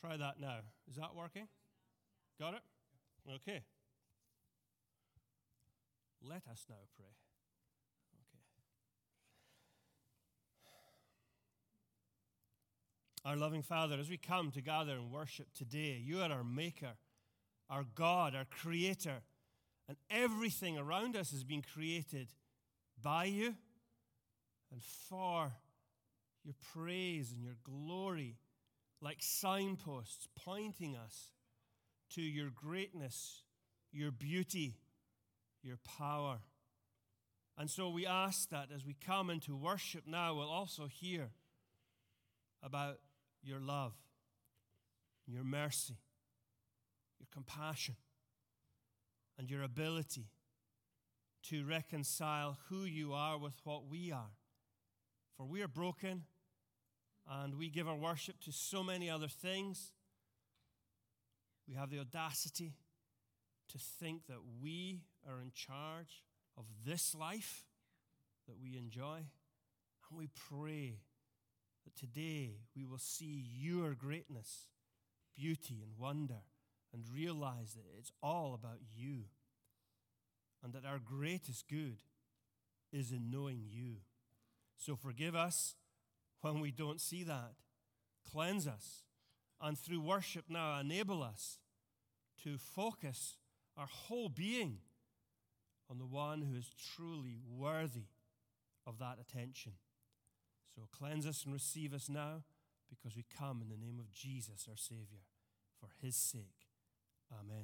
Try that now. Is that working? Got it? Okay. Let us now pray. Okay. Our loving Father, as we come to gather and worship today, you are our Maker, our God, our Creator, and everything around us has been created by you and for your praise and your glory, like signposts pointing us to your greatness, your beauty, your power. And so we ask that as we come into worship now, we'll also hear about your love, your mercy, your compassion, and your ability to reconcile who you are with what we are. For we are broken, and we give our worship to so many other things. We have the audacity to think that we are in charge of this life that we enjoy. And we pray that today we will see your greatness, beauty, and wonder, and realize that it's all about you, and that our greatest good is in knowing you. So forgive us when we don't see that. Cleanse us, and through worship now enable us to focus our whole being on the one who is truly worthy of that attention. So cleanse us and receive us now, because we come in the name of Jesus, our Savior, for his sake. Amen.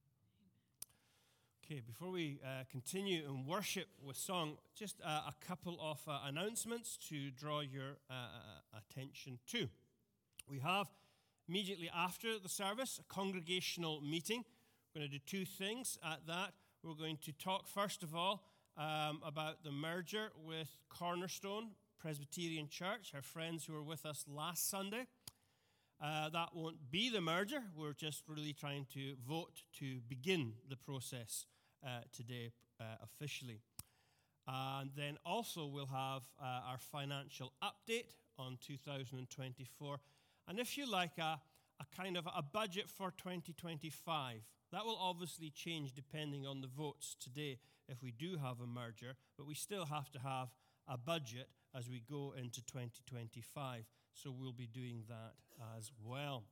Okay, before we continue in worship with song, just a couple of announcements to draw your attention to. We have, immediately after the service, a congregational meeting. We're going to do two things at that. We're going to talk, first of all, about the merger with Cornerstone Presbyterian Church, our friends who were with us last Sunday. That won't be the merger. We're just really trying to vote to begin the process today officially. And then also we'll have our financial update on 2024. And if you like, a kind of a budget for 2025. That will obviously change depending on the votes today if we do have a merger, but we still have to have a budget as we go into 2025. So we'll be doing that as well.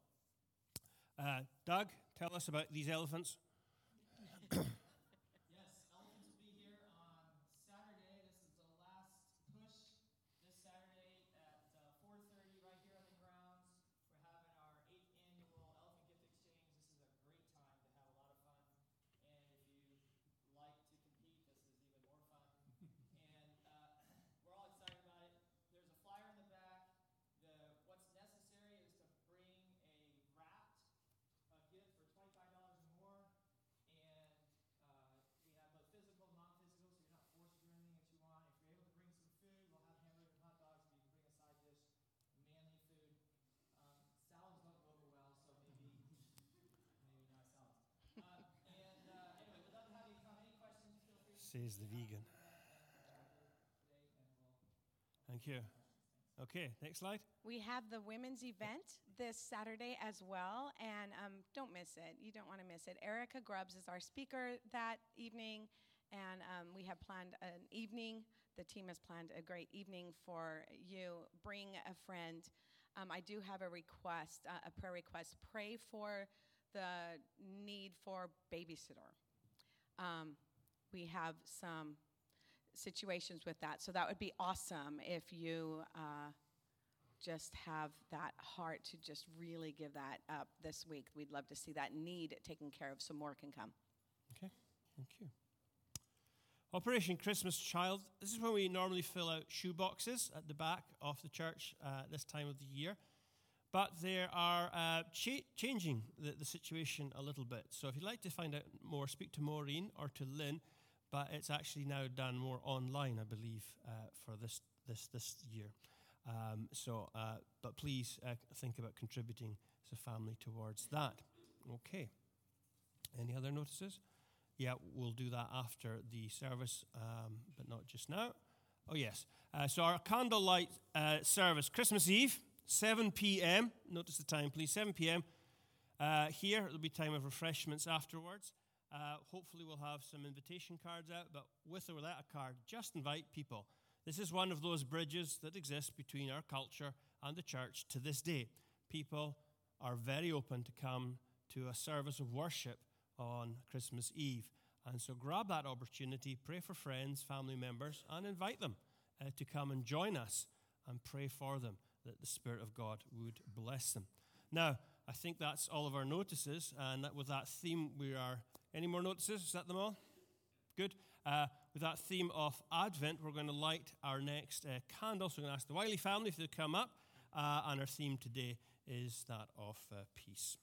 Doug, tell us about these elephants. Yes, elephants will be here on Saturday. This is the last push this Saturday at 4:30 right here on the grounds. We're having our 8th annual Elephant Gift Exchange. This is a great time to have a lot of fun. And if you like to compete, this is even more fun. And we're all excited about it. There's a flyer in the back. What's necessary is to bring a wrapped gift for $25 or more. And we have both physical and non-physical, so you're not forced to do anything that you want. If you're able to bring some food, we'll have hamburgers and hot dogs. If you can bring a side dish, manly food. Salads don't go over well, so maybe not salads. Anyway, we'd love to have you come. Any questions, feel free to Says the vegan. Thank you. Okay, next slide. We have the women's event this Saturday as well, and don't miss it. You don't want to miss it. Erica Grubbs is our speaker that evening, and we have planned an evening. The team has planned a great evening for you. Bring a friend. I do have a request, a prayer request. Pray for the need for babysitter. We have some situations with that, so that would be awesome if you just have that heart to just really give that up this week. We'd love to see that need taken care of so more can come. Okay, thank you. Operation Christmas Child. This is when we normally fill out shoe boxes at the back of the church this time of the year. But they are changing the situation a little bit. So if you'd like to find out more, speak to Maureen or to Lynn. But it's actually now done more online, I believe, for this year. But please think about contributing as a family towards that. Okay. Any other notices? Yeah, we'll do that after the service, but not just now. Oh, yes. So our candlelight service, Christmas Eve, 7 p.m., notice the time, please, 7 p.m. Here, there'll be time of refreshments afterwards. Hopefully we'll have some invitation cards out, but with or without a card, just invite people. This is one of those bridges that exist between our culture and the church to this day. People are very open to come to a service of worship on Christmas Eve. And so grab that opportunity, pray for friends, family members, and invite them to come and join us and pray for them that the Spirit of God would bless them. Now, I think that's all of our notices, and with that theme, any more notices? Is that them all? Good. With that theme of Advent, we're going to light our next candle. So we're going to ask the Wiley family if they'll come up, and our theme today is that of peace.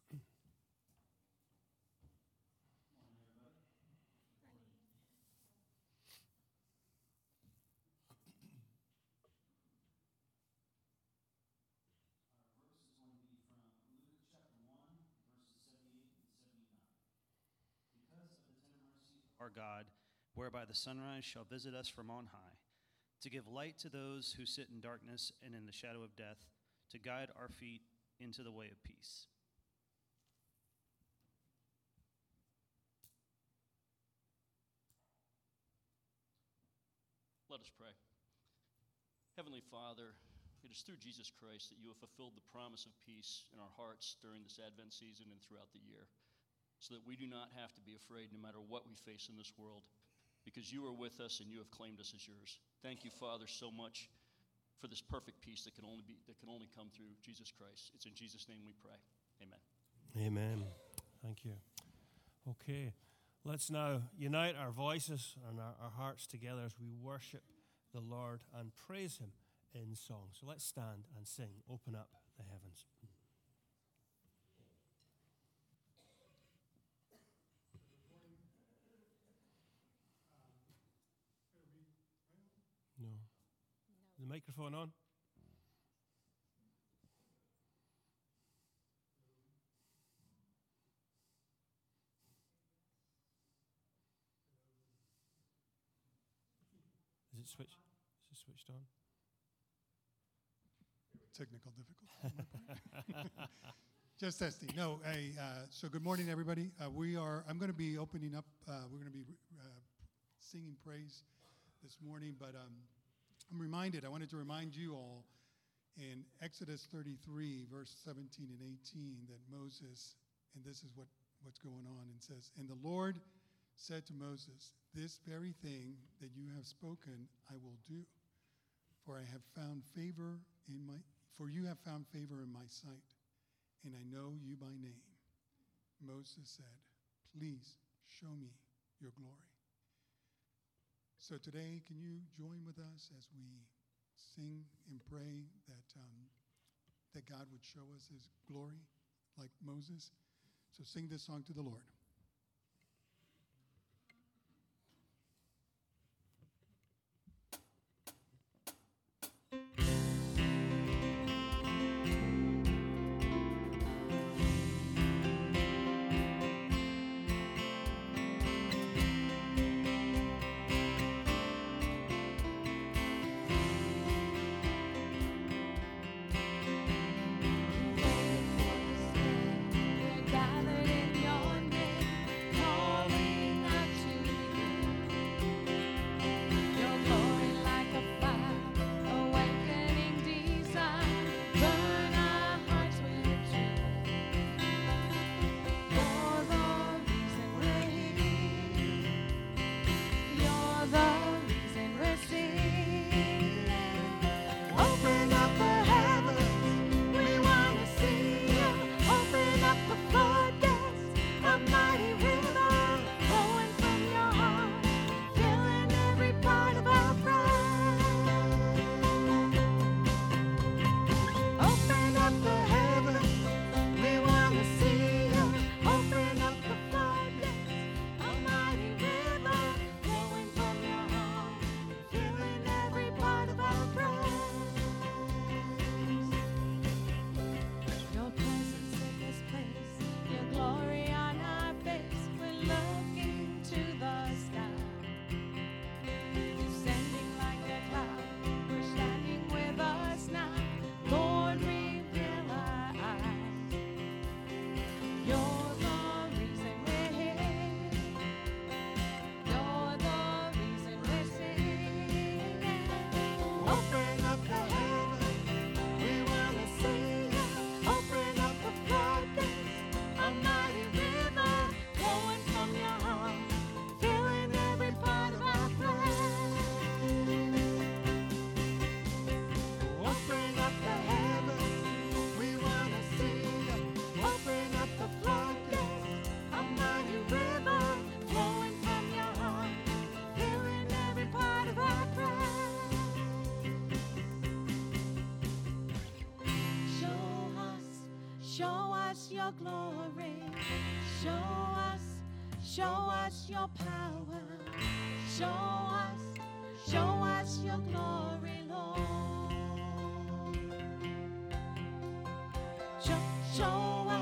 Our God, whereby the sunrise shall visit us from on high, to give light to those who sit in darkness and in the shadow of death, to guide our feet into the way of peace. Let us pray. Heavenly Father, it is through Jesus Christ that you have fulfilled the promise of peace in our hearts during this Advent season and throughout the year, so that we do not have to be afraid no matter what we face in this world, because you are with us and you have claimed us as yours. Thank you, Father, so much for this perfect peace that can only come through Jesus Christ. It's in Jesus' name we pray. Amen. Amen. Thank you. Okay, let's now unite our voices and our hearts together as we worship the Lord and praise him in song. So let's stand and sing, Open Up the Heavens. No. Is the microphone on? Is it switched? Is it switched on? Technical difficulty. Just testing. No, so good morning, everybody. I'm going to be opening up, we're going to be singing praise this morning, but I wanted to remind you all in Exodus 33, verse 17 and 18, that Moses, and this is what's going on, and says, "And the Lord said to Moses, this very thing that you have spoken, I will do, for you have found favor in my sight, and I know you by name." Moses said, "Please show me your glory." So today, can you join with us as we sing and pray that God would show us his glory like Moses? So sing this song to the Lord. Gathered in your name. Show us your glory. Show us your power. Show us your glory, Lord. Show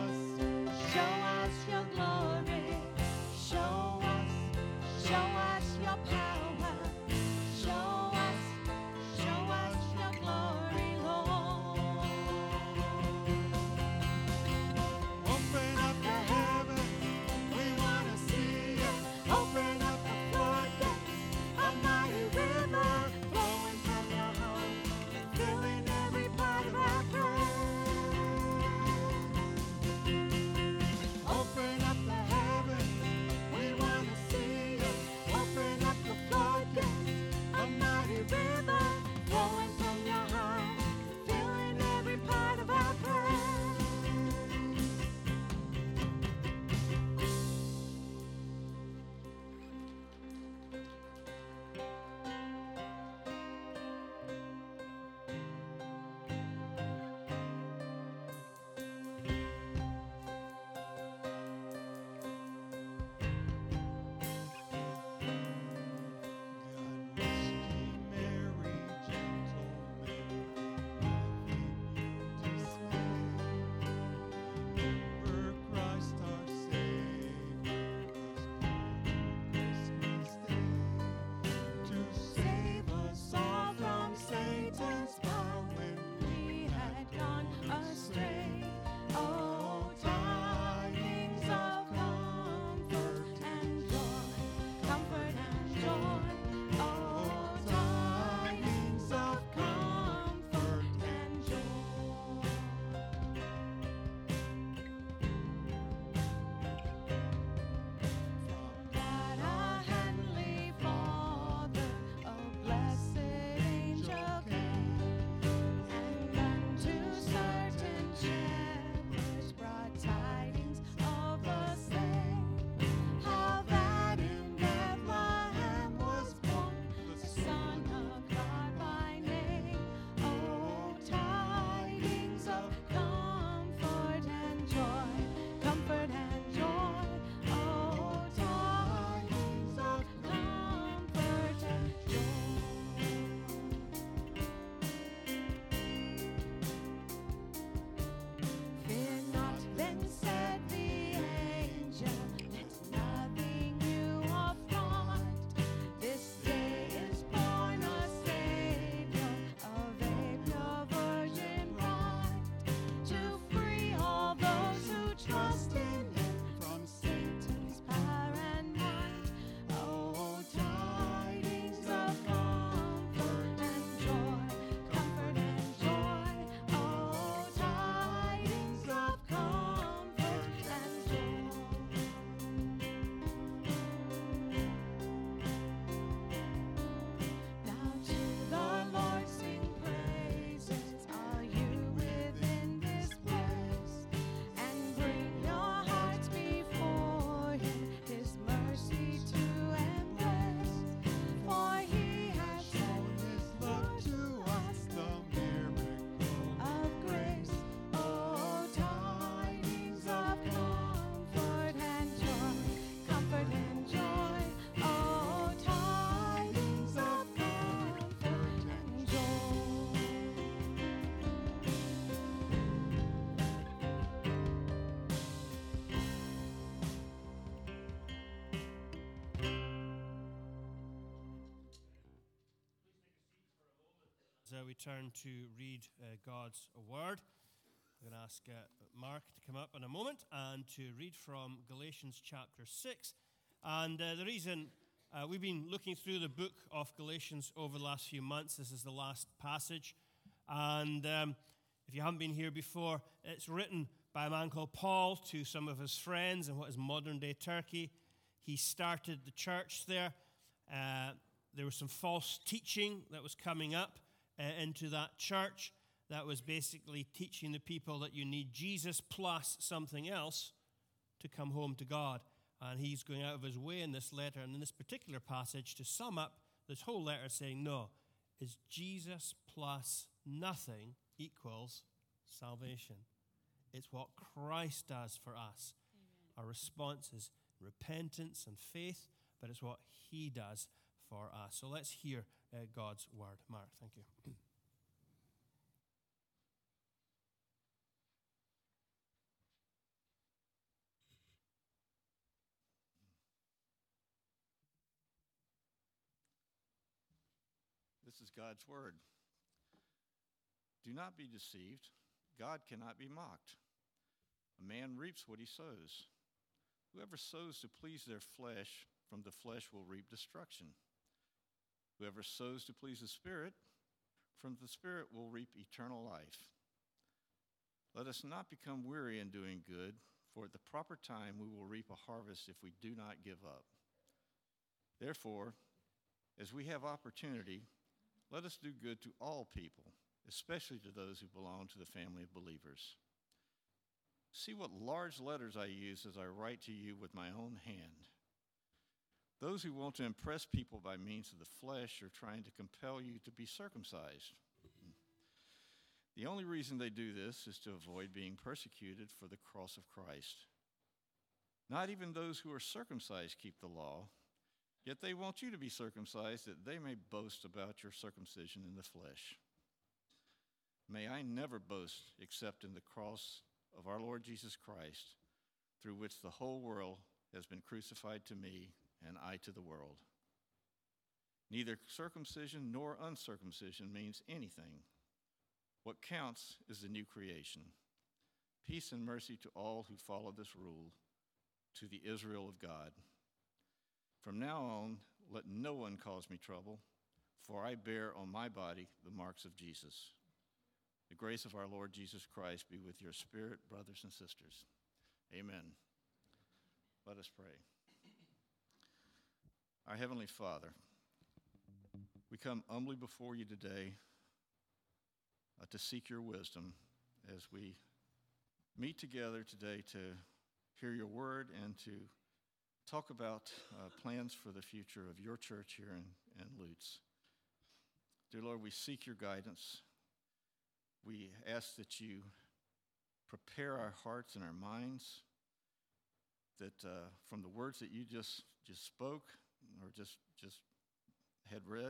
us your glory. Show us your power. Show us your glory, Lord. Open up the heavens, we want to see you. Open up the floodgates, a mighty river flowing from your heart, filling every part of our praise. Open up the heavens, we want to see you. Open up the floodgates, a mighty river flowing from your heart, filling every part of our praise. God rest ye merry gentlemen, nothing you dismay. Remember Christ our Savior was born Christmas Day to save us all from Satan's power when we had gone astray. Oh, tidings of comfort and joy, comfort and joy. Oh, tidings of comfort and joy. From God our heavenly Father, a blessed angel came, and unto certain shepherds brought tidings of the same, how that in Bethlehem was born the Son of God by name. Oh, tidings of comfort and joy, comfort and joy. Oh, tidings of comfort and joy. Fear not, then said the angel, let nothing you affront. This day is born a Savior of a pure virgin bride, to free all those who trust in Him from Satan's power and might. Oh, tidings of comfort and joy, comfort and joy. Oh, tidings of comfort and joy. Now to the Lord sing praises, all you within this place, and bring your hearts before Him, His mercy to embrace. For He has shown His love to us, the miracle of grace. Oh, tidings of comfort and joy, comfort and joy. Oh, tidings of comfort and joy. As we turn to read God's word, I'm going to ask Mark to come up in a moment and to read from Galatians chapter 6. And the reason we've been looking through the book of Galatians over the last few months, this is the last passage. And if you haven't been here before, it's written by a man called Paul to some of his friends in what is modern-day Turkey. He started the church there. There was some false teaching that was coming up into that church that was basically teaching the people that you need Jesus plus something else to come home to God. And he's going out of his way in this letter and in this particular passage to sum up this whole letter saying, no, is Jesus plus nothing equals salvation. It's what Christ does for us. Our response is repentance and faith, but it's what he does for us. So let's hear God's word. Mark, thank you. This is God's word. Do not be deceived. God cannot be mocked. A man reaps what he sows. Whoever sows to please their flesh, from the flesh will reap destruction. Whoever sows to please the Spirit, from the Spirit will reap eternal life. Let us not become weary in doing good, for at the proper time we will reap a harvest if we do not give up. Therefore, as we have opportunity, let us do good to all people, especially to those who belong to the family of believers. See what large letters I use as I write to you with my own hand. Those who want to impress people by means of the flesh are trying to compel you to be circumcised. The only reason they do this is to avoid being persecuted for the cross of Christ. Not even those who are circumcised keep the law, yet they want you to be circumcised that they may boast about your circumcision in the flesh. May I never boast except in the cross of our Lord Jesus Christ, through which the whole world has been crucified to me and I to the world. Neither circumcision nor uncircumcision means anything. What counts is the new creation. Peace and mercy to all who follow this rule, to the Israel of God. From now on, let no one cause me trouble, for I bear on my body the marks of Jesus. The grace of our Lord Jesus Christ be with your spirit, brothers and sisters. Amen. Let us pray. Our Heavenly Father, we come humbly before you today to seek your wisdom as we meet together today to hear your word and to talk about plans for the future of your church here in Lutz. Dear Lord, we seek your guidance. We ask that you prepare our hearts and our minds, that from the words that you just spoke or just had read,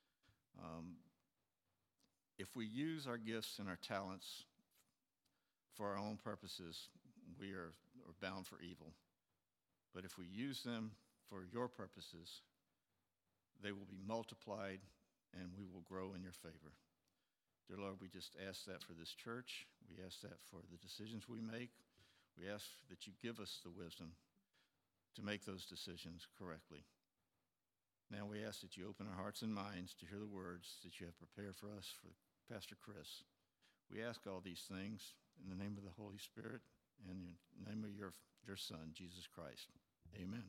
if we use our gifts and our talents for our own purposes, we are bound for evil. But if we use them for your purposes, they will be multiplied and we will grow in your favor. Dear Lord, we just ask that for this church. We ask that for the decisions we make. We ask that you give us the wisdom to make those decisions correctly. Now we ask that you open our hearts and minds to hear the words that you have prepared for us for Pastor Chris. We ask all these things in the name of the Holy Spirit and in the name of your Son, Jesus Christ. Amen.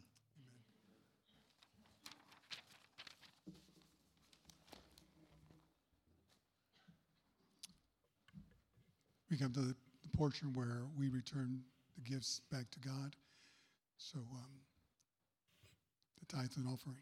We come to the portion where we return the gifts back to God. So the tithe and offering.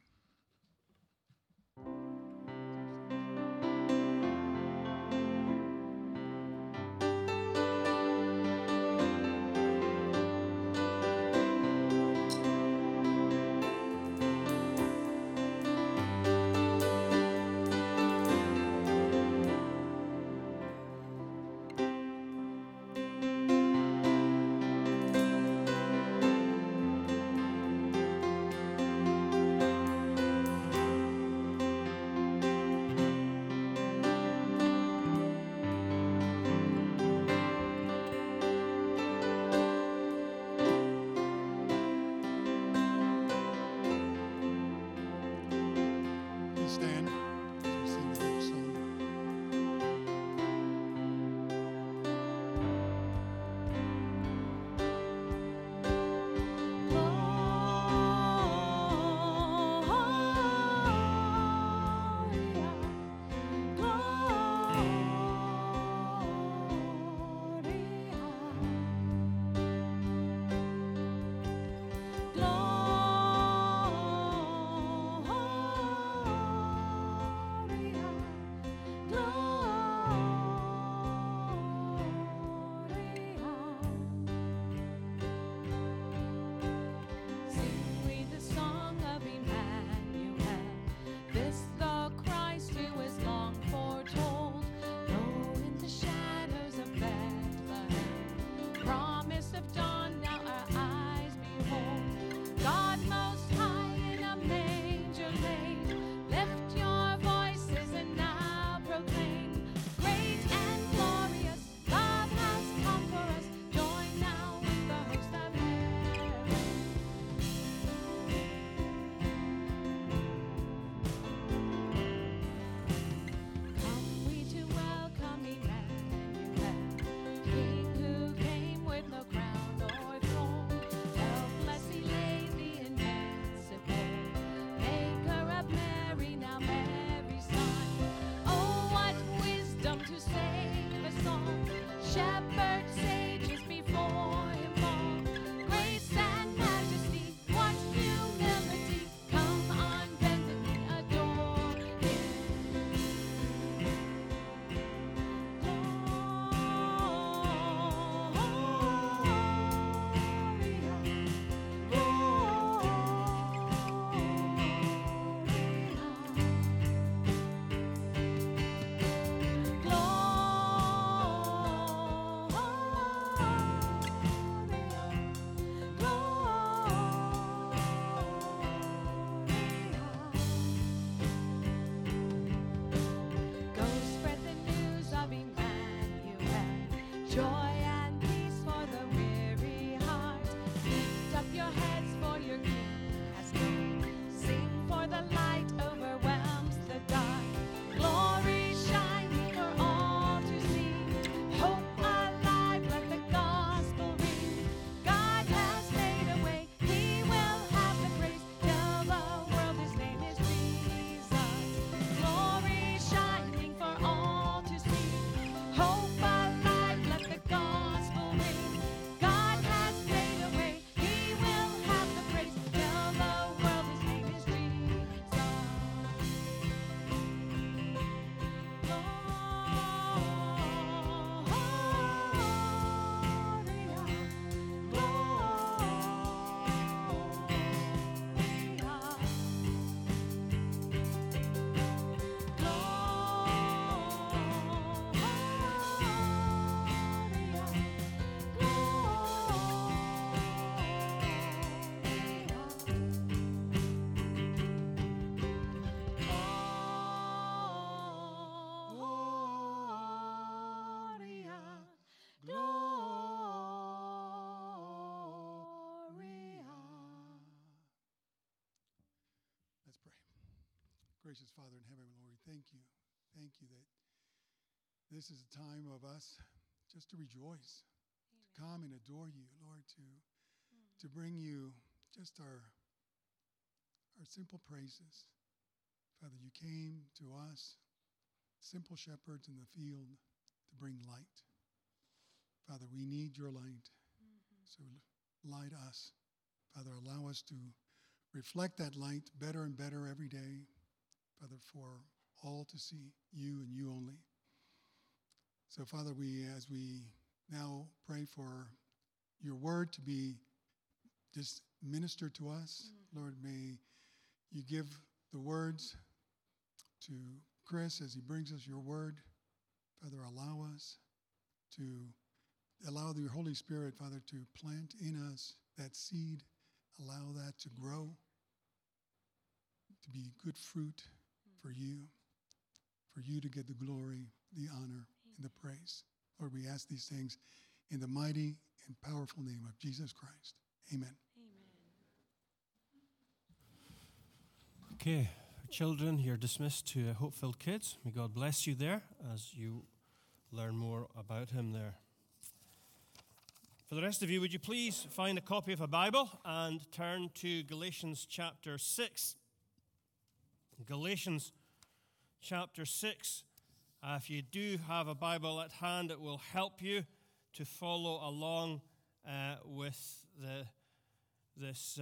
Joy and peace for the weary heart. Lift up your heads, for your King has come. Sing, for the light overwhelms the dark. Glory shining for all to see. Hope alive, let the gospel ring. God has made a way, he will have the praise. Tell the world his name is Jesus. Glory shining for all to see. Hope alive, let the gospel ring. God has made a way, he will have the praise. Tell the world his name is Jesus. Let's pray. Gracious Father in heaven, Lord, we thank you. Thank you that this is a time of us just to rejoice, to come and adore you, Lord, to bring you just our simple praises. Father, you came to us, simple shepherds in the field, to bring light. Father, we need your light. So light us. Father, allow us to reflect that light better and better every day, Father, for all to see you and you only. So, Father, as we now pray for your word to be just ministered to us, Lord, may you give the words to Chris as he brings us your word. Father, allow your Holy Spirit, Father, to plant in us that seed. Allow that to grow, to be good fruit for you to get the glory, the honor, and the praise. Lord, we ask these things in the mighty and powerful name of Jesus Christ. Amen. Okay, children, you're dismissed to Hope-Filled Kids. May God bless you there as you learn more about him there. For the rest of you, would you please find a copy of a Bible and turn to Galatians chapter 6. Galatians chapter 6. If you do have a Bible at hand, it will help you to follow along with this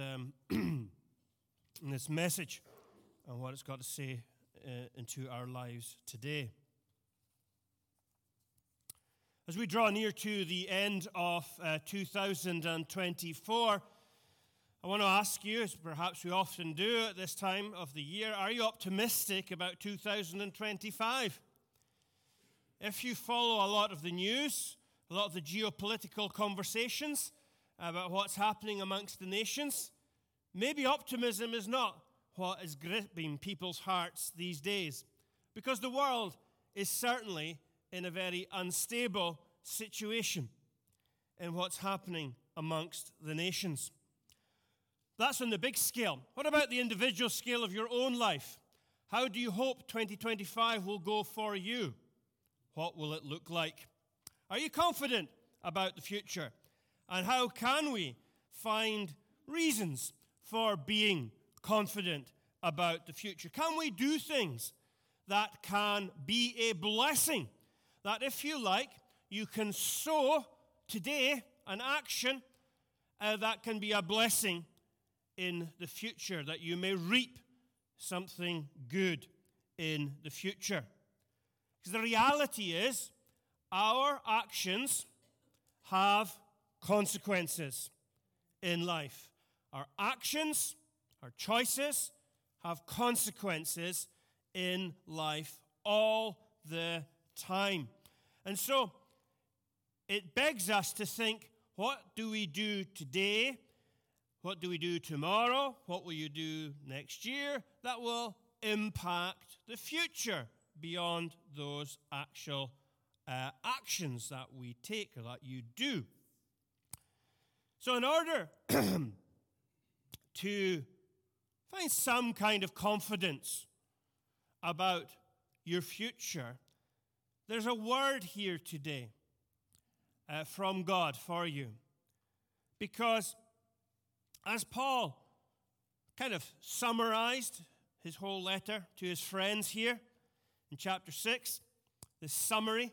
message and what it's got to say into our lives today. As we draw near to the end of 2024, I want to ask you, as perhaps we often do at this time of the year, are you optimistic about 2025? If you follow a lot of the news, a lot of the geopolitical conversations about what's happening amongst the nations, maybe optimism is not what is gripping people's hearts these days, because the world is certainly in a very unstable situation in what's happening amongst the nations. That's on the big scale. What about the individual scale of your own life? How do you hope 2025 will go for you? What will it look like? Are you confident about the future? And how can we find reasons for being confident about the future? Can we do things that can be a blessing? That, if you like, you can sow today an action that can be a blessing in the future, that you may reap something good in the future. Because the reality is, our actions have consequences in life. Our actions, our choices have consequences in life all the time. And so it begs us to think, what do we do today? What do we do tomorrow? What will you do next year that will impact the future beyond those actual actions that we take or that you do. So in order to find some kind of confidence about your future, there's a word here today from God for you. Because as Paul kind of summarized his whole letter to his friends here in chapter 6, this summary,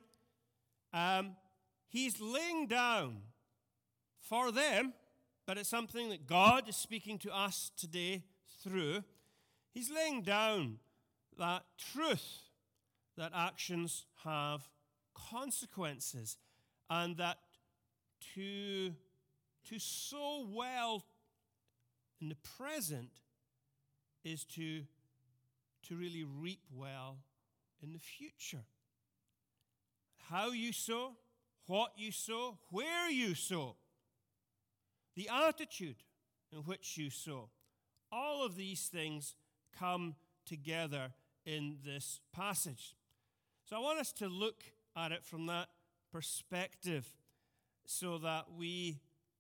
he's laying down for them, but it's something that God is speaking to us today through. He's laying down that truth that actions have consequences, and that to sow well in the present is to really reap well in the future. How you sow, what you sow, where you sow, the attitude in which you sow, all of these things come together in this passage. So I want us to look at it from that perspective so that we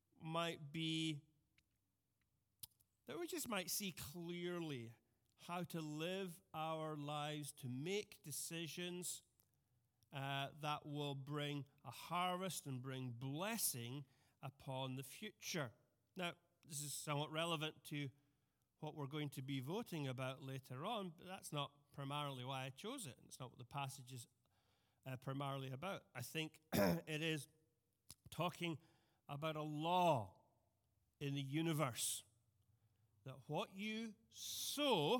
just might see clearly how to live our lives, to make decisions that will bring a harvest and bring blessing upon the future. Now, this is somewhat relevant to what we're going to be voting about later on, but that's not primarily why I chose it. It's not what the passage is primarily about. I think it is talking about a law in the universe, that what you sow,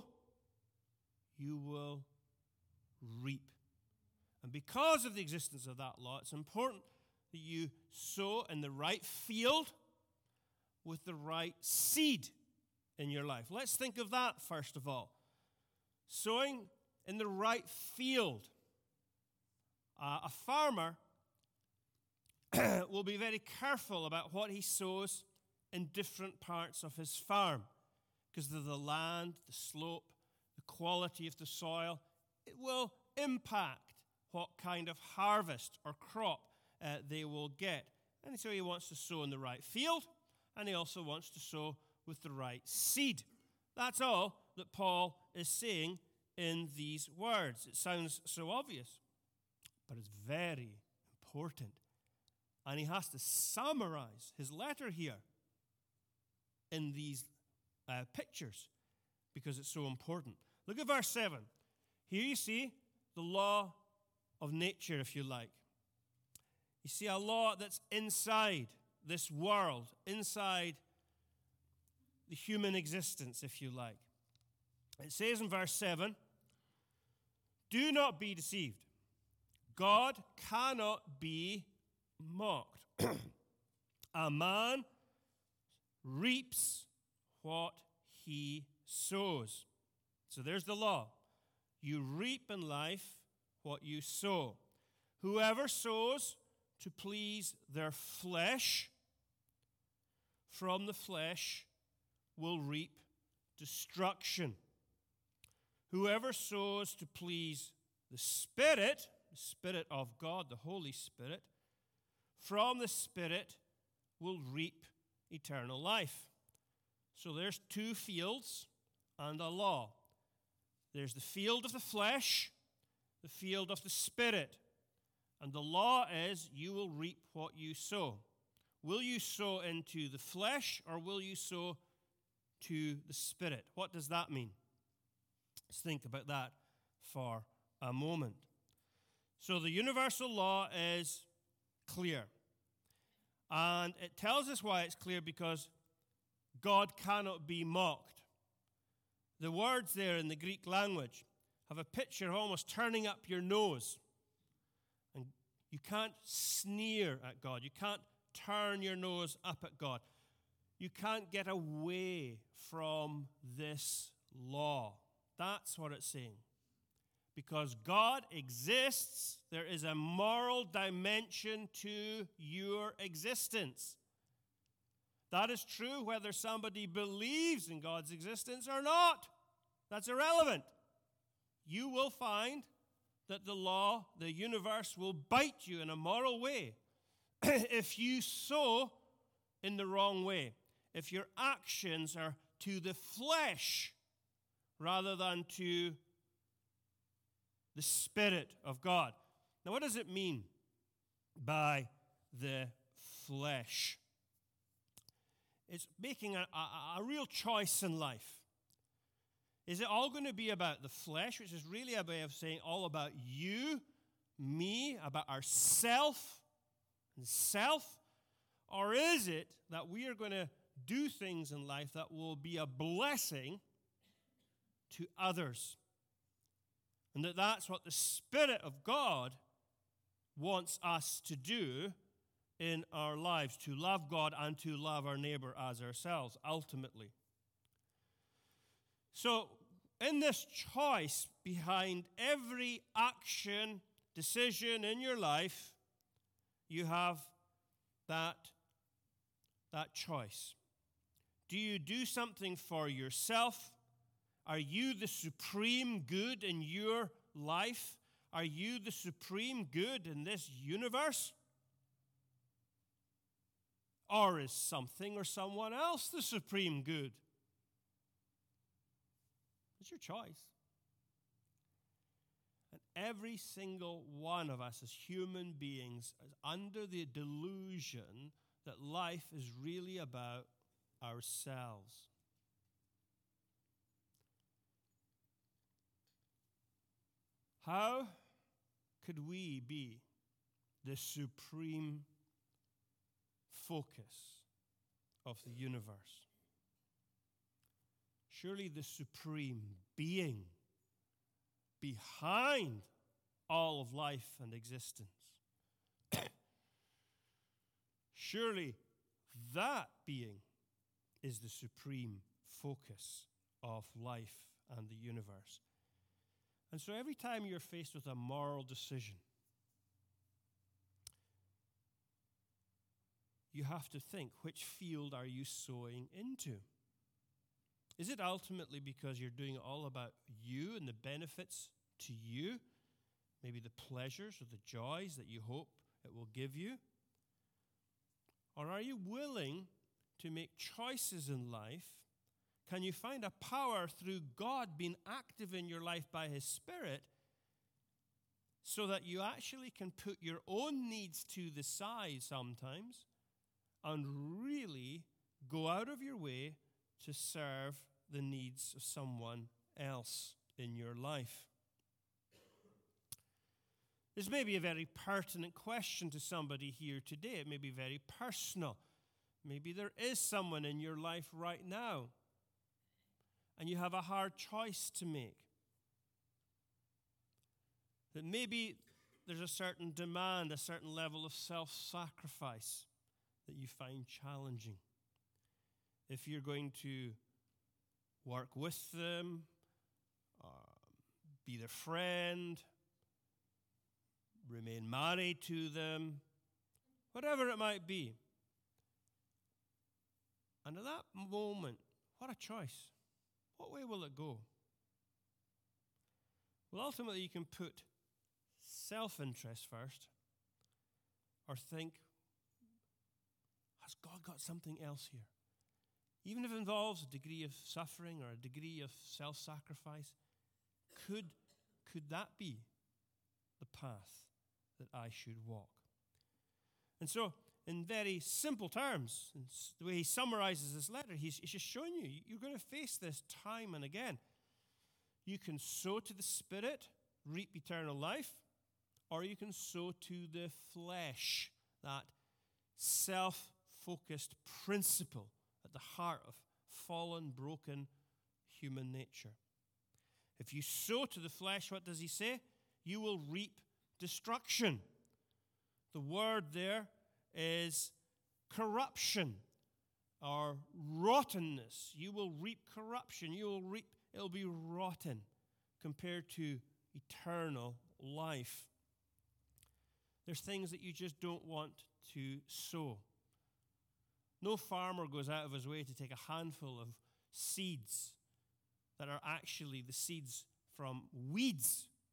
you will reap. And because of the existence of that law, it's important that you sow in the right field with the right seed in your life. Let's think of that first of all. Sowing in the right field. A farmer will be very careful about what he sows in different parts of his farm because of the land, the slope, the quality of the soil. It will impact what kind of harvest or crop they will get. And so he wants to sow in the right field, and he also wants to sow with the right seed. That's all that Paul is saying in these words. It sounds so obvious, but it's very important. And he has to summarize his letter here in these pictures because it's so important. Look at verse 7. Here you see the law of nature, if you like. You see a law that's inside this world, inside the human existence, if you like. It says in verse 7, do not be deceived. God cannot be mocked. A man reaps what he sows. So there's the law. You reap in life what you sow. Whoever sows to please their flesh, from the flesh will reap destruction. Whoever sows to please the Spirit of God, the Holy Spirit, from the Spirit will reap eternal life. So there's two fields and a law. There's the field of the flesh, the field of the Spirit. And the law is you will reap what you sow. Will you sow into the flesh or will you sow to the Spirit? What does that mean? Let's think about that for a moment. So the universal law is clear. And it tells us why it's clear, because God cannot be mocked. The words there in the Greek language have a picture of almost turning up your nose. And you can't sneer at God. You can't turn your nose up at God. You can't get away from this law. That's what it's saying. Because God exists, there is a moral dimension to your existence. That is true whether somebody believes in God's existence or not. That's irrelevant. You will find that the law, the universe, will bite you in a moral way if you sow in the wrong way, if your actions are to the flesh rather than to the Spirit of God. Now, what does it mean by the flesh? It's making a real choice in life. Is it all going to be about the flesh, which is really a way of saying all about you, me, about ourself and self? Or is it that we are going to do things in life that will be a blessing to others? And that's what the Spirit of God wants us to do in our lives, to love God and to love our neighbor as ourselves, ultimately. So, in this choice behind every action, decision in your life, you have that choice. Do you do something for yourself? Are you the supreme good in your life? Are you the supreme good in this universe? Or is something or someone else the supreme good? It's your choice. And every single one of us as human beings is under the delusion that life is really about ourselves. How could we be the supreme focus of the universe? Surely the supreme being behind all of life and existence. Surely that being is the supreme focus of life and the universe. And so every time you're faced with a moral decision, you have to think, which field are you sowing into? Is it ultimately because you're doing it all about you and the benefits to you? Maybe the pleasures or the joys that you hope it will give you? Or are you willing to make choices in life? Can you find a power through God being active in your life by His Spirit so that you actually can put your own needs to the side sometimes and really go out of your way to serve the needs of someone else in your life? This may be a very pertinent question to somebody here today. It may be very personal. Maybe there is someone in your life right now, and you have a hard choice to make. That maybe there's a certain demand, a certain level of self-sacrifice that you find challenging. If you're going to work with them, be their friend, remain married to them, whatever it might be. And at that moment, what a choice. What way will it go? Well, ultimately, you can put self-interest first, or think, has God got something else here? Even if it involves a degree of suffering or a degree of self-sacrifice, could that be the path that I should walk? And so, in very simple terms, the way he summarizes this letter, he's just showing you, you're going to face this time and again. You can sow to the Spirit, reap eternal life, or you can sow to the flesh, that self-focused principle at the heart of fallen, broken human nature. If you sow to the flesh, what does he say? You will reap destruction. The word there is corruption or rottenness. You will reap corruption. It'll be rotten compared to eternal life. There's things that you just don't want to sow. No farmer goes out of his way to take a handful of seeds that are actually the seeds from weeds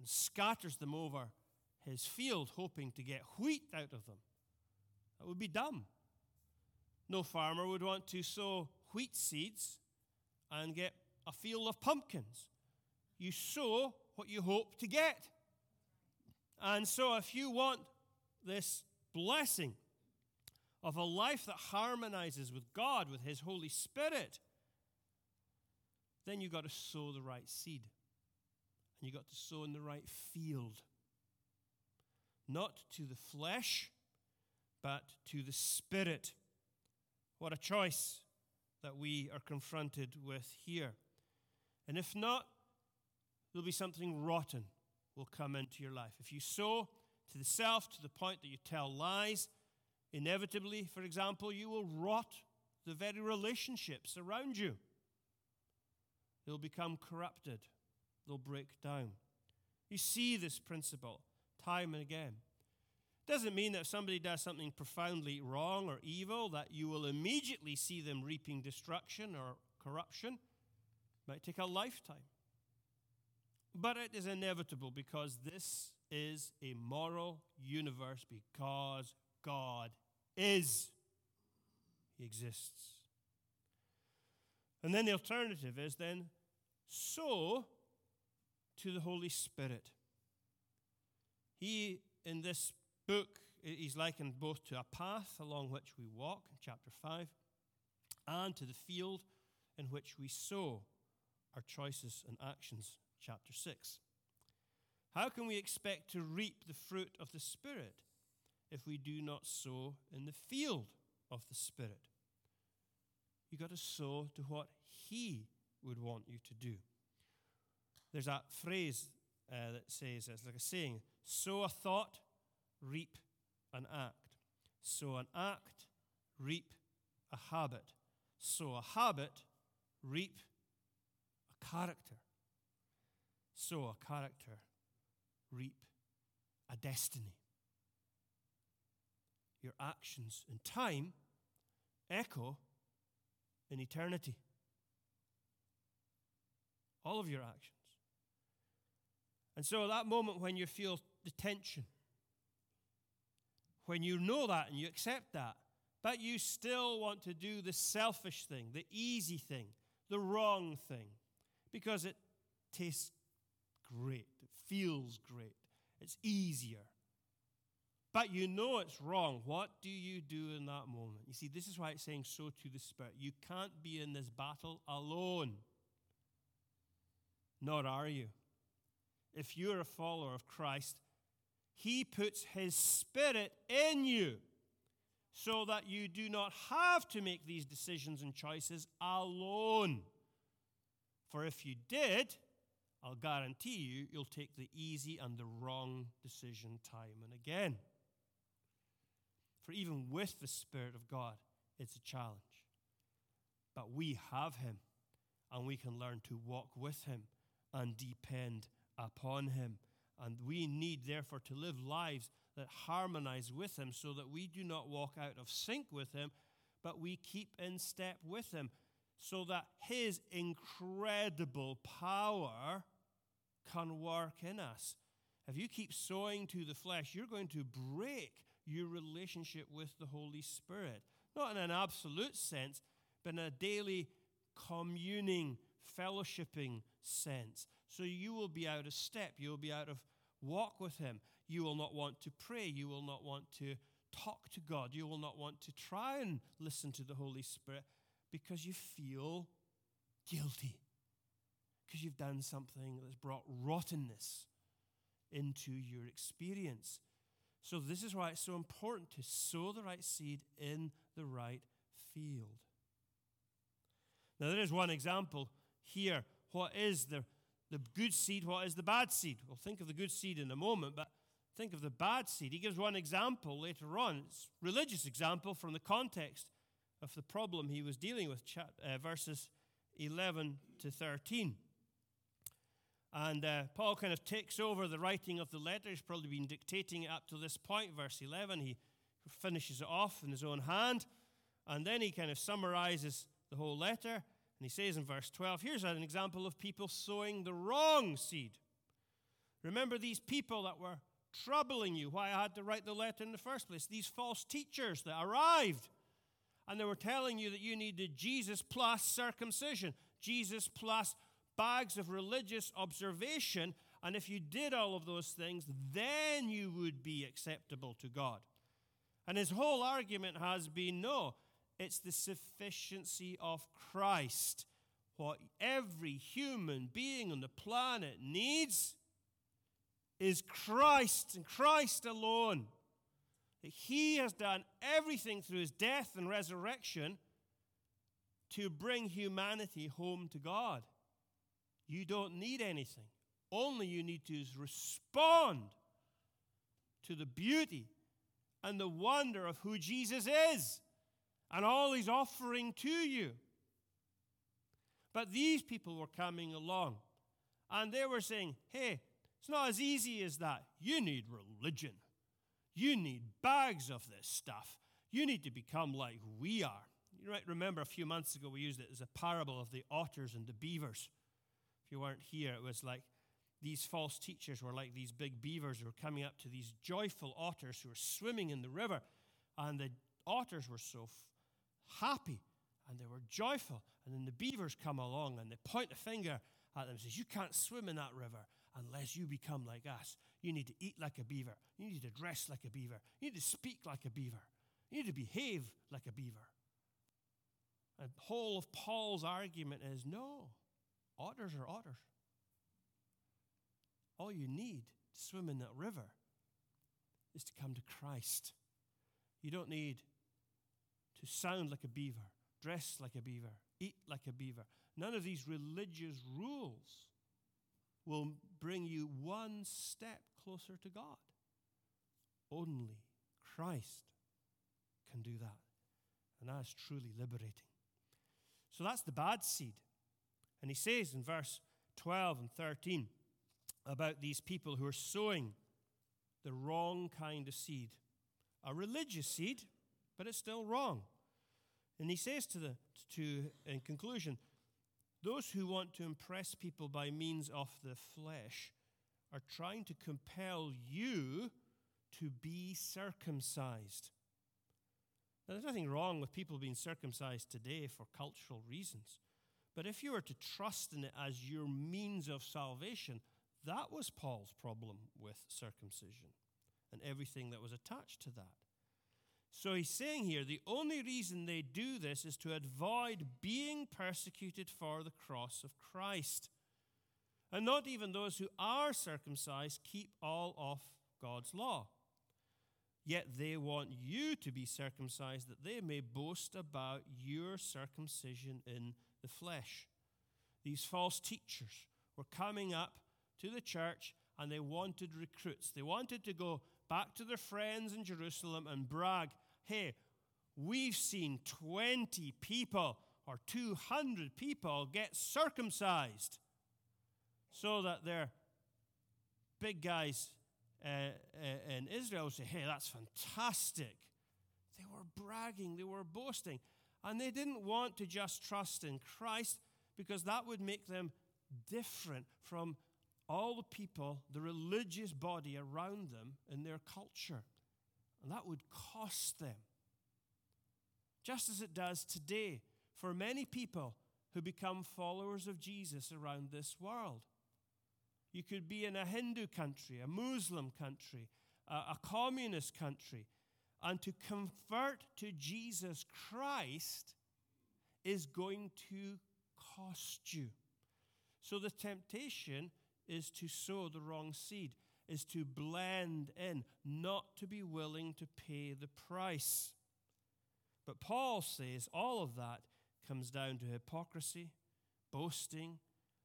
and scatters them over his field, hoping to get wheat out of them. That would be dumb. No farmer would want to sow wheat seeds and get a field of pumpkins. You sow what you hope to get. And so if you want this blessing of a life that harmonizes with God, with his Holy Spirit, then you've got to sow the right seed. And you've got to sow in the right field. Not to the flesh, but to the Spirit. What a choice that we are confronted with here. And if not, there'll be something rotten will come into your life. If you sow to the self to the point that you tell lies, inevitably, for example, you will rot the very relationships around you. They'll become corrupted. They'll break down. You see this principle time and again. Doesn't mean that if somebody does something profoundly wrong or evil that you will immediately see them reaping destruction or corruption. It might take a lifetime. But it is inevitable because this is a moral universe because God is. He exists. And then the alternative is then sow to the Holy Spirit. He, in this book, is likened both to a path along which we walk, in chapter 5, and to the field in which we sow our choices and actions, chapter 6. How can we expect to reap the fruit of the Spirit if we do not sow in the field of the Spirit? You've got to sow to what He would want you to do. There's that phrase that says, it's like a saying, sow a thought, reap an act. Sow an act, reap a habit. Sow a habit, reap a character. Sow a character, reap a destiny. Your actions in time echo in eternity. All of your actions. And so at that moment when you feel the tension, when you know that and you accept that, but you still want to do the selfish thing, the easy thing, the wrong thing, because it tastes great, it feels great, it's easier. But you know it's wrong. What do you do in that moment? You see, this is why it's saying sow to the Spirit. You can't be in this battle alone. Nor are you. If you're a follower of Christ, He puts His Spirit in you so that you do not have to make these decisions and choices alone. For if you did, I'll guarantee you, you'll take the easy and the wrong decision time and again. For even with the Spirit of God, it's a challenge. But we have Him, and we can learn to walk with Him and depend upon Him. And we need, therefore, to live lives that harmonize with Him so that we do not walk out of sync with Him, but we keep in step with Him so that His incredible power can work in us. If you keep sowing to the flesh, you're going to break your relationship with the Holy Spirit. Not in an absolute sense, but in a daily communing, fellowshipping sense. So you will be out of step. You will be out of walk with Him. You will not want to pray. You will not want to talk to God. You will not want to try and listen to the Holy Spirit because you feel guilty. Because you've done something that's brought rottenness into your experience. So this is why it's so important to sow the right seed in the right field. Now there is one example here. What is the good seed? What is the bad seed? We'll think of the good seed in a moment, but think of the bad seed. He gives one example later on. It's a religious example from the context of the problem he was dealing with, verses 11 to 13. And Paul kind of takes over the writing of the letter. He's probably been dictating it up to this point, verse 11. He finishes it off in his own hand. And then he kind of summarizes the whole letter. And he says in verse 12, here's an example of people sowing the wrong seed. Remember these people that were troubling you, why I had to write the letter in the first place. These false teachers that arrived, and they were telling you that you needed Jesus plus circumcision, Jesus plus bags of religious observation, and if you did all of those things, then you would be acceptable to God. And his whole argument has been, no, it's the sufficiency of Christ. What every human being on the planet needs is Christ and Christ alone. That he has done everything through his death and resurrection to bring humanity home to God. You don't need anything. Only you need to respond to the beauty and the wonder of who Jesus is and all he's offering to you. But these people were coming along and they were saying, hey, it's not as easy as that. You need religion. You need bags of this stuff. You need to become like we are. You might remember a few months ago we used it as a parable of the otters and the beavers. If you weren't here, it was like these false teachers were like these big beavers who were coming up to these joyful otters who were swimming in the river. And the otters were so happy and they were joyful. And then the beavers come along and they point a finger at them and says, you can't swim in that river unless you become like us. You need to eat like a beaver. You need to dress like a beaver. You need to speak like a beaver. You need to behave like a beaver. And the whole of Paul's argument is, no, otters are otters. All you need to swim in that river is to come to Christ. You don't need to sound like a beaver, dress like a beaver, eat like a beaver. None of these religious rules will bring you one step closer to God. Only Christ can do that. And that is truly liberating. So that's the bad seed. And he says in verse 12 and 13, about these people who are sowing the wrong kind of seed. A religious seed, but it's still wrong. And he says in conclusion, those who want to impress people by means of the flesh are trying to compel you to be circumcised. Now, there's nothing wrong with people being circumcised today for cultural reasons. But if you were to trust in it as your means of salvation, that was Paul's problem with circumcision and everything that was attached to that. So he's saying here, the only reason they do this is to avoid being persecuted for the cross of Christ. And not even those who are circumcised keep all of God's law. Yet they want you to be circumcised that they may boast about your circumcision in the flesh. These false teachers were coming up to the church and they wanted recruits. They wanted to go back to their friends in Jerusalem and brag, hey, we've seen 20 people or 200 people get circumcised, so that their big guys in Israel would say, hey, that's fantastic. They were bragging, they were boasting, and they didn't want to just trust in Christ because that would make them different from all the people, the religious body around them in their culture. And that would cost them. Just as it does today for many people who become followers of Jesus around this world. You could be in a Hindu country, a Muslim country, a communist country, and to convert to Jesus Christ is going to cost you. So the temptation is to sow the wrong seed, is to blend in, not to be willing to pay the price. But Paul says all of that comes down to hypocrisy, boasting,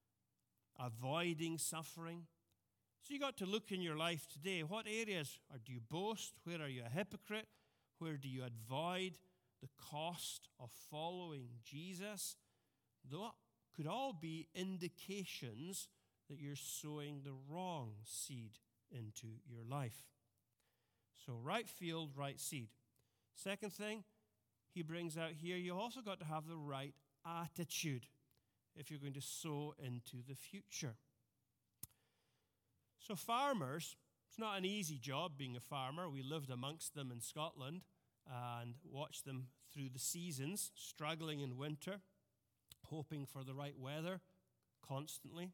avoiding suffering. So you got to look in your life today. What areas do you boast? Where are you a hypocrite? Where do you avoid the cost of following Jesus? That could all be indications that you're sowing the wrong seed into your life. So right field, right seed. Second thing he brings out here, you also got to have the right attitude if you're going to sow into the future. So farmers, it's not an easy job being a farmer. We lived amongst them in Scotland and watched them through the seasons, struggling in winter, hoping for the right weather constantly.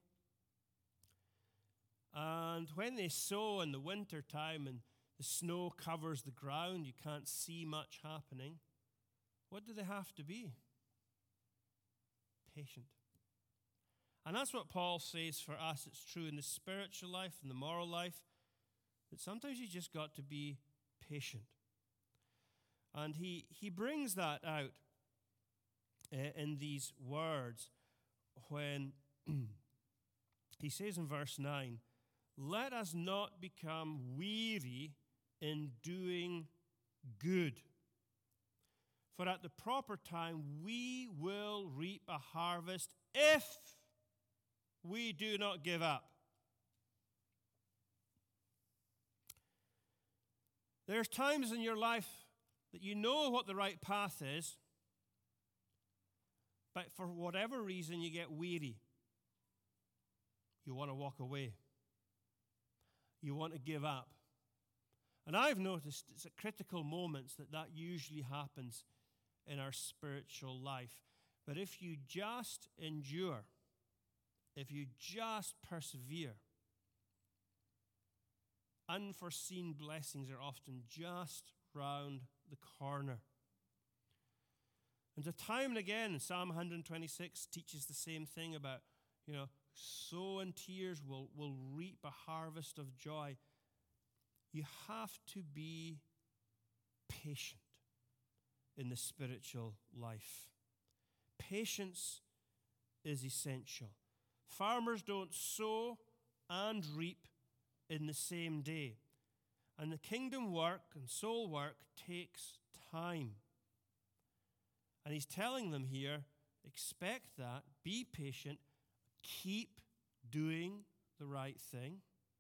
And when they sow in the winter time and the snow covers the ground, you can't see much happening, what do they have to be? Patient. And that's what Paul says for us. It's true in the spiritual life and the moral life, that sometimes you just got to be patient. And he brings that out in these words when he says in verse 9, let us not become weary in doing good. For at the proper time we will reap a harvest if we do not give up. There's times in your life that you know what the right path is, but for whatever reason you get weary. You want to walk away. You want to give up. And I've noticed it's at critical moments that usually happens in our spiritual life. But if you just endure, if you just persevere, unforeseen blessings are often just round the corner. And time and again, Psalm 126 teaches the same thing about, sow in tears will reap a harvest of joy. You have to be patient in the spiritual life. Patience is essential. Farmers don't sow and reap in the same day. And the kingdom work and soul work takes time. And he's telling them here, expect that, be patient, keep doing the right thing.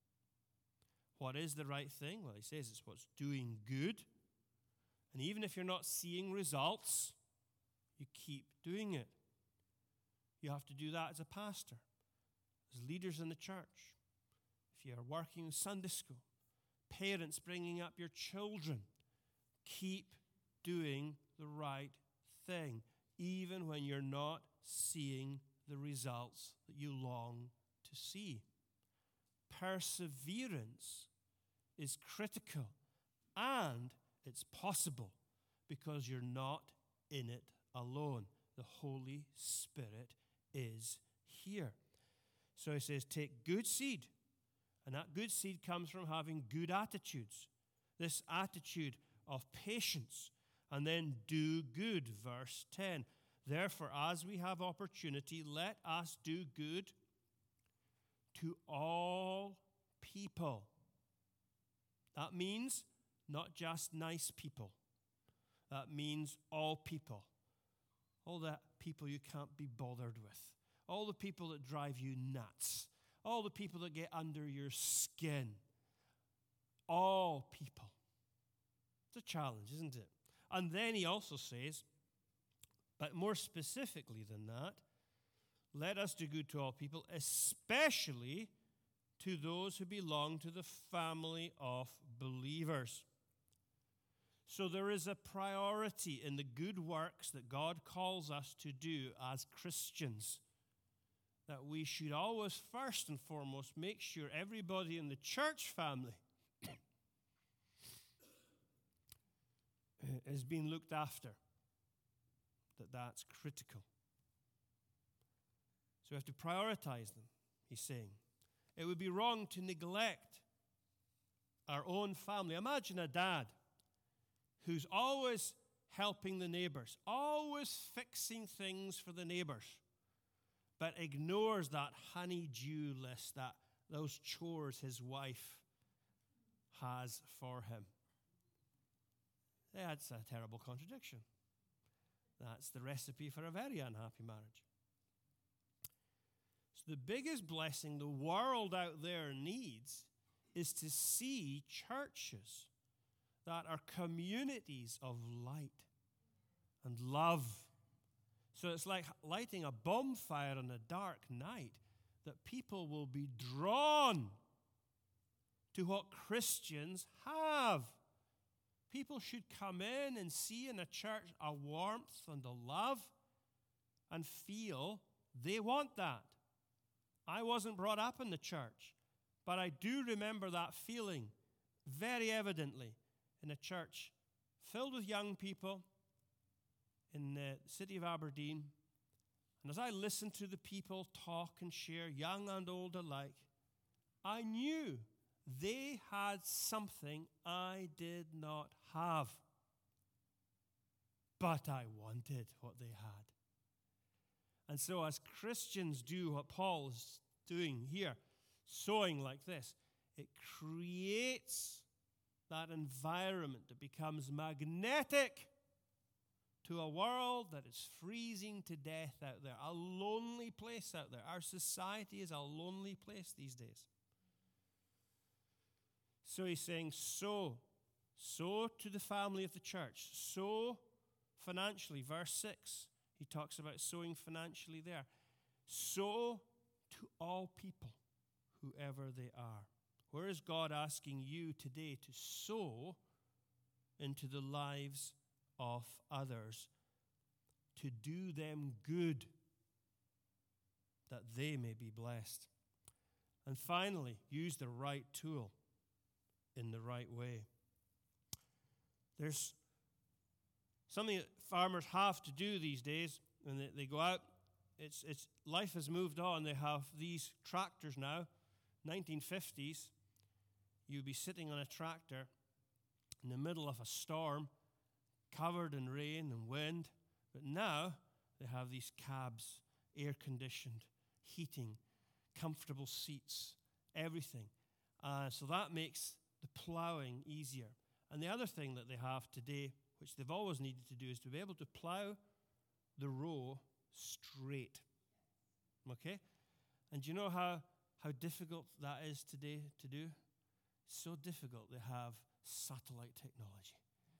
What is the right thing? Well, he says it's what's doing good. And even if you're not seeing results, you keep doing it. You have to do that as a pastor, as leaders in the church. If you are working in Sunday school, parents bringing up your children, keep doing the right thing, even when you're not seeing the results that you long to see. Perseverance is critical, and it's possible because you're not in it alone. The Holy Spirit is here. So he says, take good seed. And that good seed comes from having good attitudes. This attitude of patience. And then do good, verse 10. Therefore, as we have opportunity, let us do good to all people. That means not just nice people. That means all people. All the people you can't be bothered with. All the people that drive you nuts. All the people that get under your skin. All people. It's a challenge, isn't it? And then he also says, but more specifically than that, let us do good to all people, especially to those who belong to the family of believers. So there is a priority in the good works that God calls us to do as Christians, that we should always first and foremost make sure everybody in the church family is being looked after, that's critical. So we have to prioritize them, he's saying. It would be wrong to neglect our own family. Imagine a dad who's always helping the neighbors, always fixing things for the neighbors, but ignores that honey-dew list, those chores his wife has for him. That's a terrible contradiction. That's the recipe for a very unhappy marriage. So the biggest blessing the world out there needs is to see churches that are communities of light and love. So it's like lighting a bonfire on a dark night, that people will be drawn to what Christians have. People should come in and see in a church a warmth and a love and feel they want that. I wasn't brought up in the church, but I do remember that feeling very evidently in a church filled with young people in the city of Aberdeen. And as I listened to the people talk and share, young and old alike, I knew they had something I did not have. But I wanted what they had. And so as Christians do what Paul is doing here, sowing like this, it creates that environment that becomes magnetic to a world that is freezing to death out there, a lonely place out there. Our society is a lonely place these days. So he's saying, sow to the family of the church, sow financially. Verse 6, he talks about sowing financially there. Sow to all people, whoever they are. Where is God asking you today to sow into the lives of others, to do them good, that they may be blessed? And finally, use the right tool in the right way. There's something that farmers have to do these days when they go out. It's life has moved on. They have these tractors now. 1950s, you'd be sitting on a tractor in the middle of a storm, covered in rain and wind. But now they have these cabs, air-conditioned, heating, comfortable seats, everything. So that makes the plowing easier. And the other thing that they have today, which they've always needed to do, is to be able to plow the row straight. Okay? And do you know how difficult that is today to do? It's so difficult they have satellite technology.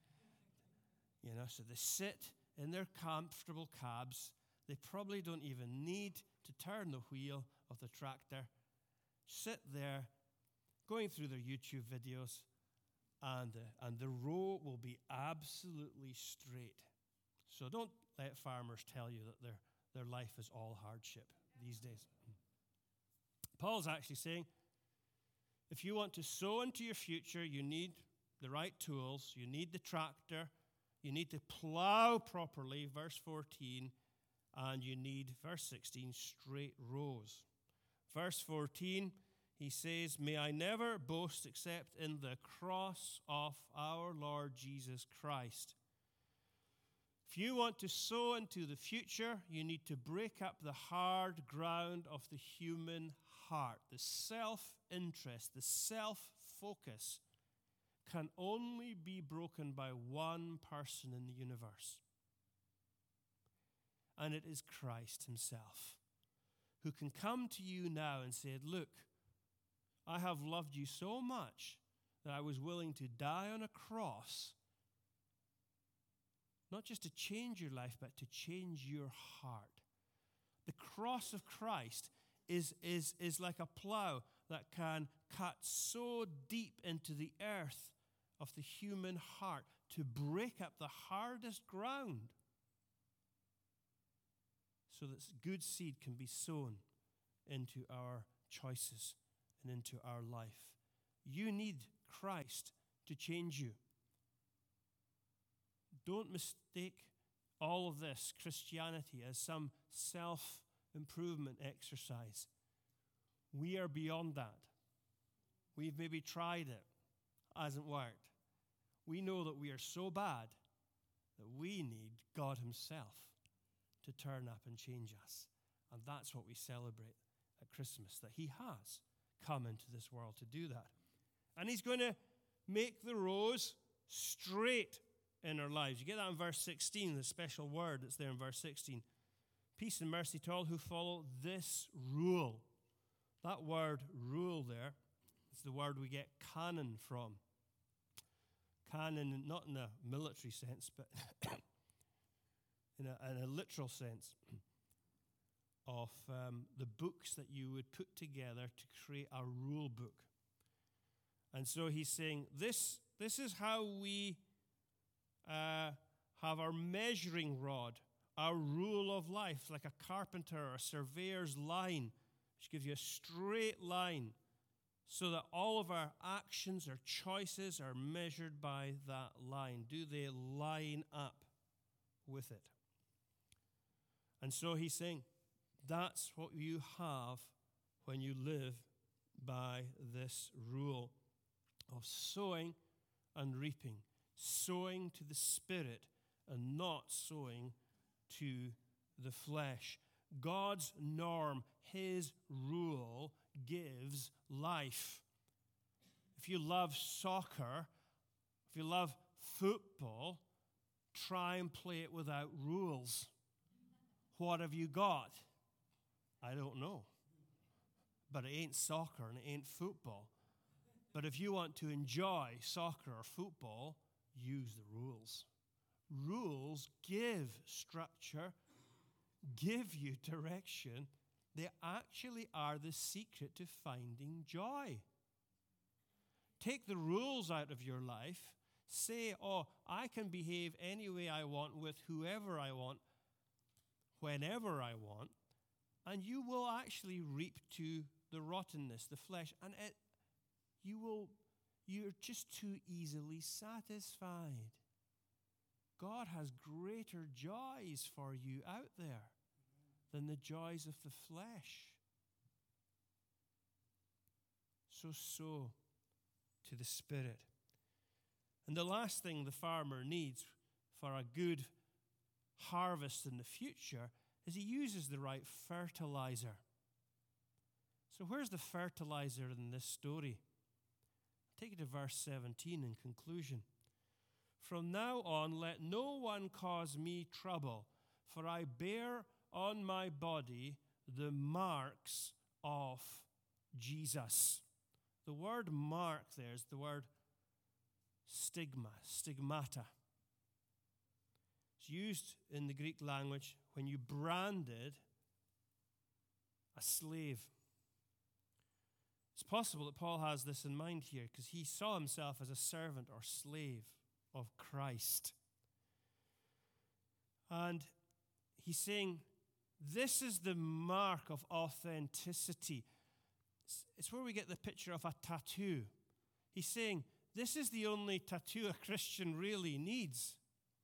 So they sit in their comfortable cabs. They probably don't even need to turn the wheel of the tractor. Sit there, going through their YouTube videos, and the row will be absolutely straight. So don't let farmers tell you that their life is all hardship these days. Paul's actually saying, if you want to sow into your future, you need the right tools, you need the tractor, you need to plow properly, verse 14, and you need, verse 16, straight rows. Verse 14, he says, may I never boast except in the cross of our Lord Jesus Christ. If you want to sow into the future, you need to break up the hard ground of the human heart. The self-interest, the self-focus can only be broken by one person in the universe. And it is Christ himself, who can come to you now and say, look, I have loved you so much that I was willing to die on a cross, not just to change your life, but to change your heart. The cross of Christ is like a plow that can cut so deep into the earth of the human heart to break up the hardest ground so that good seed can be sown into our choices and into our life. You need Christ to change you. Don't mistake all of this Christianity as some self-improvement exercise. We are beyond that. We've maybe tried it. Hasn't worked. We know that we are so bad that we need God himself to turn up and change us. And that's what we celebrate at Christmas, that he has come into this world to do that. And he's going to make the rows straight in our lives. You get that in verse 16, the special word that's there in verse 16. Peace and mercy to all who follow this rule. That word rule there is the word we get canon from. Canon, not in a military sense, but in a literal sense of the books that you would put together to create a rule book. And so he's saying, this is how we have our measuring rod, our rule of life, like a carpenter or a surveyor's line, which gives you a straight line so that all of our actions, our choices are measured by that line. Do they line up with it? And so he's saying, that's what you have when you live by this rule of sowing and reaping, sowing to the Spirit and not sowing to the flesh. God's norm, his rule, gives life. If you love soccer, if you love football, try and play it without rules. What have you got? I don't know. But it ain't soccer and it ain't football. But if you want to enjoy soccer or football, use the rules. Rules give structure, give you direction. They actually are the secret to finding joy. Take the rules out of your life. Say, oh, I can behave any way I want with whoever I want, whenever I want, and you will actually reap to the rottenness, the flesh, and you're just too easily satisfied. God has greater joys for you out there than the joys of the flesh. So sow to the Spirit. And the last thing the farmer needs for a good harvest in the future is he uses the right fertilizer. So where's the fertilizer in this story? Take it to verse 17 in conclusion. From now on, let no one cause me trouble, for I bear on my body the marks of Jesus. The word mark there is the word stigmata. It's used in the Greek language when you branded a slave. It's possible that Paul has this in mind here because he saw himself as a servant or slave of Christ. And he's saying, this is the mark of authenticity. It's where we get the picture of a tattoo. He's saying, this is the only tattoo a Christian really needs.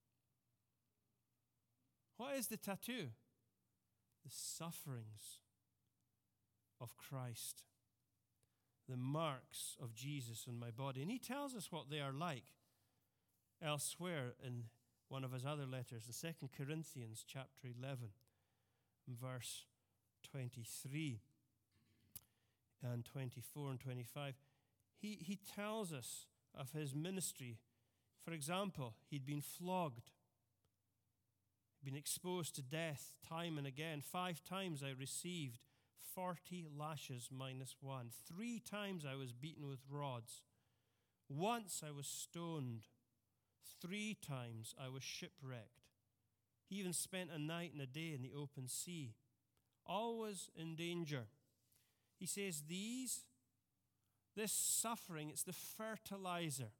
What is the tattoo? The sufferings of Christ. The marks of Jesus on my body. And he tells us what they are like elsewhere in one of his other letters, in 2 Corinthians chapter 11, verse 23 and 24 and 25. He tells us of his ministry. For example, he'd been flogged, been exposed to death time and again. 5 times I received 40 lashes minus 1. 3 times I was beaten with rods. Once I was stoned. 3 times I was shipwrecked. He even spent a night and a day in the open sea, always in danger. He says this suffering, it's the fertilizer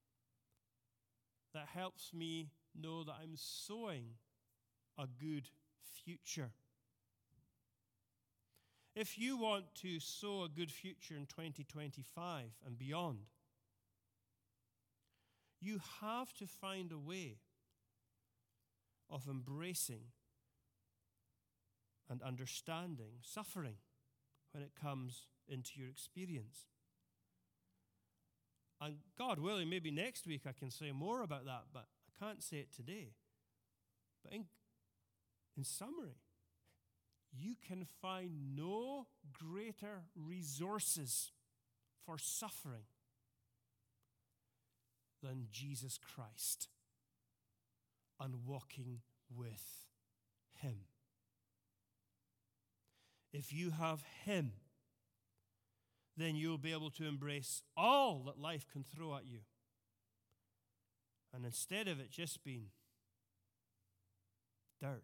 that helps me know that I'm sowing a good future. If you want to sow a good future in 2025 and beyond, you have to find a way of embracing and understanding suffering when it comes into your experience. And God willing, maybe next week I can say more about that, but I can't say it today. But in summary, you can find no greater resources for suffering than Jesus Christ and walking with him. If you have him, then you'll be able to embrace all that life can throw at you. And instead of it just being dirt,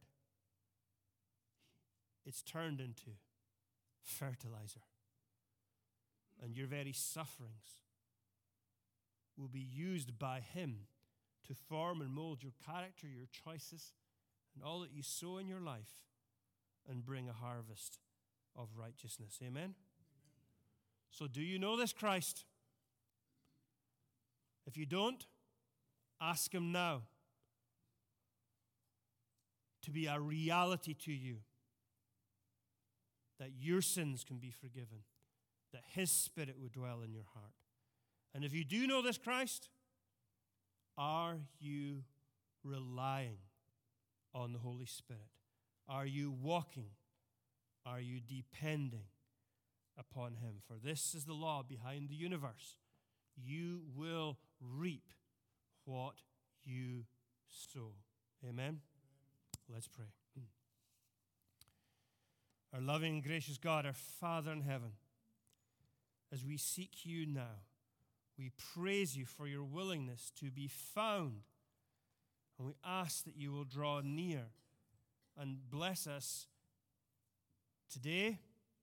it's turned into fertilizer. And your very sufferings will be used by him to form and mold your character, your choices, and all that you sow in your life and bring a harvest of righteousness. Amen? So do you know this Christ? If you don't, ask him now to be a reality to you, that your sins can be forgiven, that his Spirit would dwell in your heart. And if you do know this Christ, are you relying on the Holy Spirit? Are you walking? Are you depending upon him? For this is the law behind the universe. You will reap what you sow. Amen? Let's pray. Our loving and gracious God, our Father in heaven, as we seek you now, we praise you for your willingness to be found. And we ask that you will draw near and bless us today,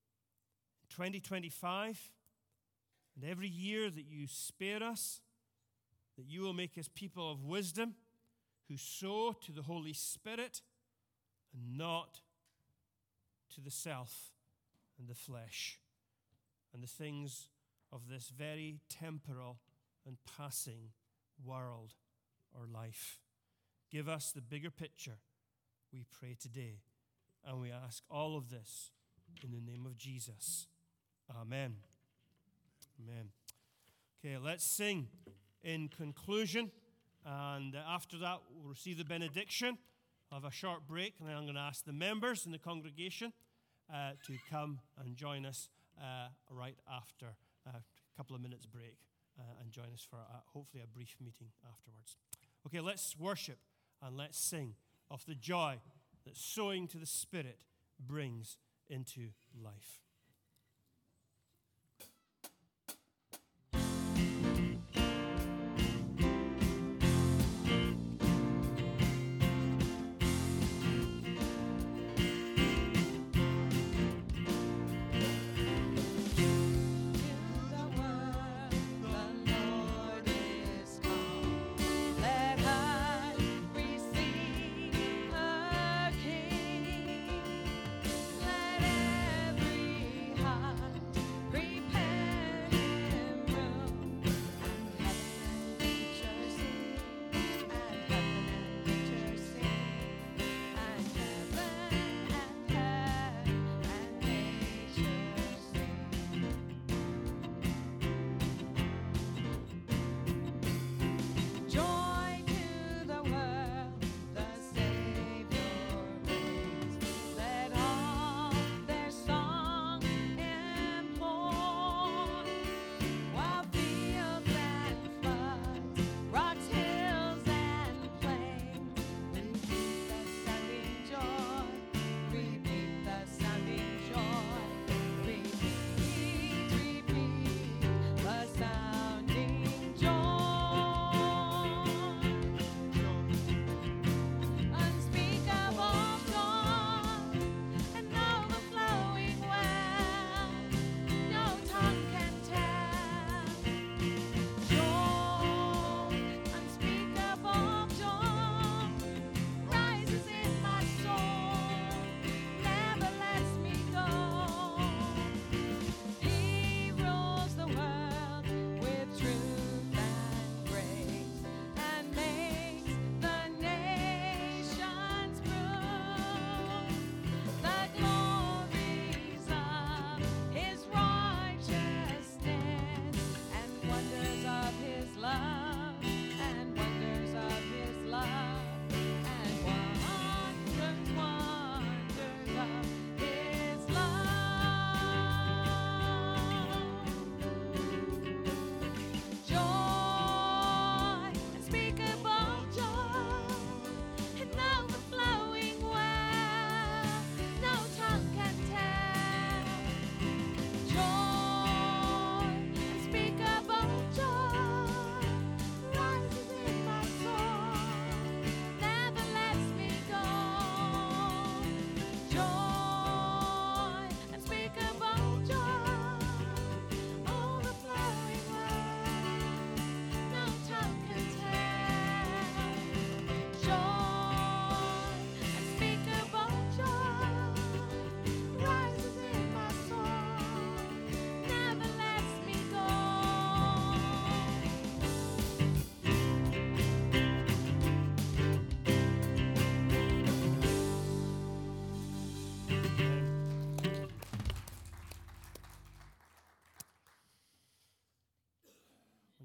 2025, and every year that you spare us, that you will make us people of wisdom who sow to the Holy Spirit and not to the self and the flesh and the things of this very temporal and passing world or life. Give us the bigger picture, we pray today. And we ask all of this in the name of Jesus. Amen. Amen. Okay, let's sing in conclusion. And after that, we'll receive the benediction. I'll have a short break, and then I'm going to ask the members in the congregation to come and join us right after a couple of minutes break and join us for hopefully a brief meeting afterwards. Okay, let's worship and let's sing of the joy that sowing to the Spirit brings into life. Let every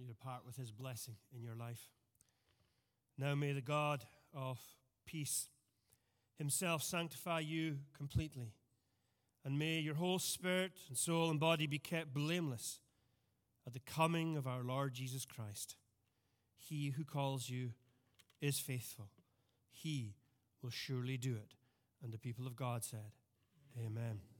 you depart with his blessing in your life. Now may the God of peace himself sanctify you completely, and may your whole spirit and soul and body be kept blameless at the coming of our Lord Jesus Christ. He who calls you is faithful. He will surely do it. And the people of God said, Amen.